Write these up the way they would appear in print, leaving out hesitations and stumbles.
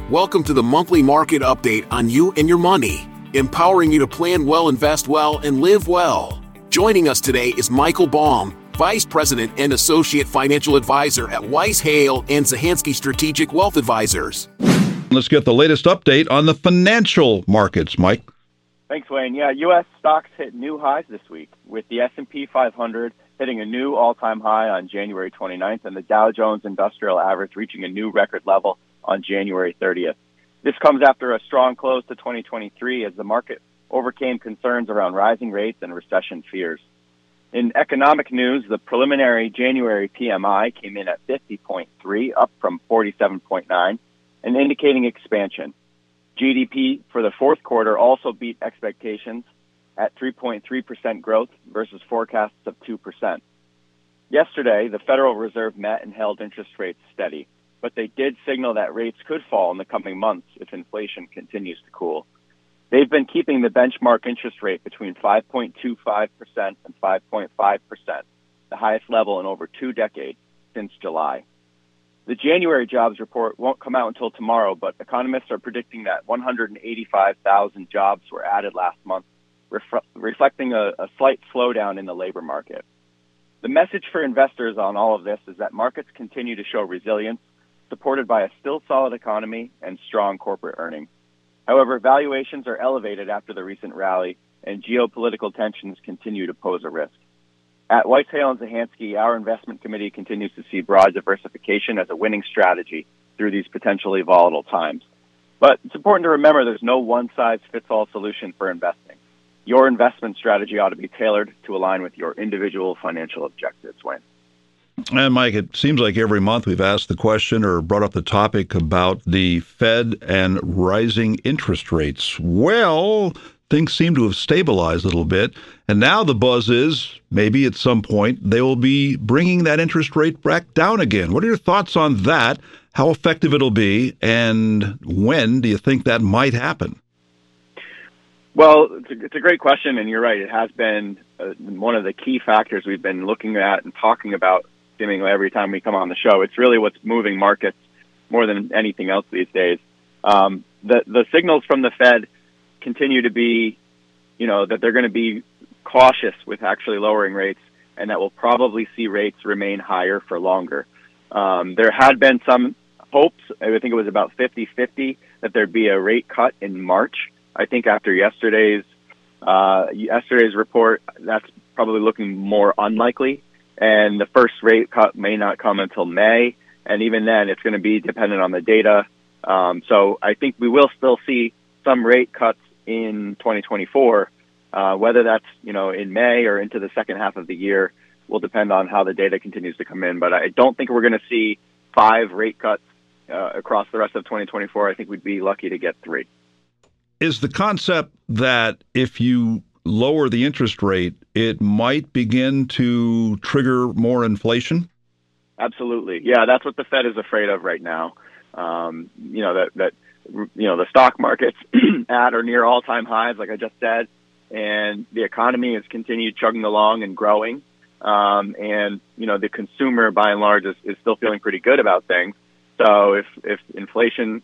Welcome to the monthly market update on you and your money, empowering you to plan well, invest well, and live well. Joining us today is Michael Baum, Vice President and Associate Financial Advisor at Weiss Hale and Zahansky Strategic Wealth Advisors. Let's get the latest update on the financial markets, Mike. Thanks, Wayne. Yeah, U.S. stocks hit new highs this week, with the S&P 500 hitting a new all-time high on January 29th and the Dow Jones Industrial Average reaching a new record level on January 30th. This comes after a strong close to 2023 as the market overcame concerns around rising rates and recession fears. In economic news, the preliminary January PMI came in at 50.3, up from 47.9, and indicating expansion. GDP for the fourth quarter also beat expectations at 3.3% growth versus forecasts of 2%. Yesterday, the Federal Reserve met and held interest rates steady, but they did signal that rates could fall in the coming months if inflation continues to cool. They've been keeping the benchmark interest rate between 5.25% and 5.5%, the highest level in over 2 decades since July. The January jobs report won't come out until tomorrow, but economists are predicting that 185,000 jobs were added last month, reflecting a slight slowdown in the labor market. The message for investors on all of this is that markets continue to show resilience, supported by a still solid economy and strong corporate earnings. However, valuations are elevated after the recent rally, and geopolitical tensions continue to pose a risk. At Weiss Hale and Zahansky, our investment committee continues to see broad diversification as a winning strategy through these potentially volatile times. But it's important to remember there's no one-size-fits-all solution for investing. Your investment strategy ought to be tailored to align with your individual financial objectives, Wayne. And Mike, it seems like every month we've asked the question or brought up the topic about the Fed and rising interest rates. Well, things seem to have stabilized a little bit, and now the buzz is maybe at some point they will be bringing that interest rate back down again. What are your thoughts on that, how effective it'll be, and when do you think that might happen? Well, it's a great question, and you're right. It has been one of the key factors we've been looking at and talking about seemingly every time we come on the show. It's really what's moving markets more than anything else these days. The signals from the Fed continue to be, that they're going to be cautious with actually lowering rates, and that we'll probably see rates remain higher for longer. There had been some hopes, I think it was about 50-50, that there'd be a rate cut in March. I think after yesterday's report, that's probably looking more unlikely. And the first rate cut may not come until May. And even then, it's going to be dependent on the data. So I think we will still see some rate cuts in 2024. Whether that's, in May or into the second half of the year will depend on how the data continues to come in. But I don't think we're going to see 5 rate cuts across the rest of 2024. I think we'd be lucky to get 3. Is the concept that if you lower the interest rate, it might begin to trigger more inflation? Absolutely. Yeah, that's what the Fed is afraid of right now. The stock market's at or near all-time highs, like I just said, and the economy has continued chugging along and growing. The consumer, by and large, is still feeling pretty good about things. So if inflation,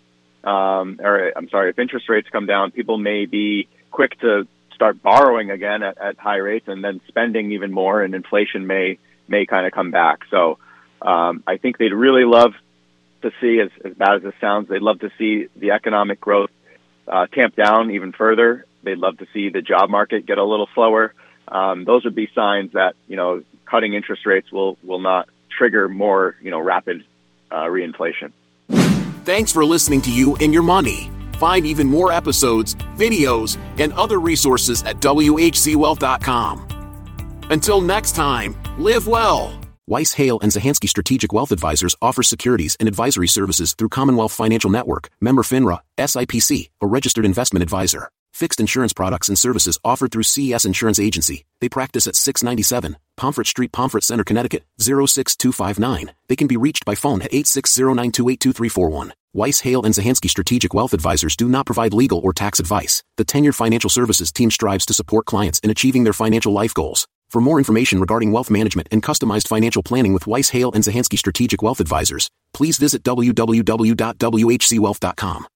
if interest rates come down, people may be quick to start borrowing again at high rates and then spending even more, and inflation may kind of come back. So I think they'd really love to see, as bad as it sounds, they'd love to see the economic growth tamp down even further. They'd love to see the job market get a little slower. Those would be signs that, cutting interest rates will not trigger more, rapid reinflation. Thanks for listening to You and Your Money. Find even more episodes, videos, and other resources at WHCwealth.com. Until next time, live well. Weiss Hale and Zahansky Strategic Wealth Advisors offer securities and advisory services through Commonwealth Financial Network, member FINRA, SIPC, a registered investment advisor. Fixed insurance products and services offered through CES Insurance Agency. They practice at 697 Pomfret Street, Pomfret Center, Connecticut, 06259. They can be reached by phone at 860-928-2341. Weiss Hale and Zahansky Strategic Wealth Advisors do not provide legal or tax advice. The tenured financial services team strives to support clients in achieving their financial life goals. For more information regarding wealth management and customized financial planning with Weiss Hale and Zahansky Strategic Wealth Advisors, please visit www.whcwealth.com.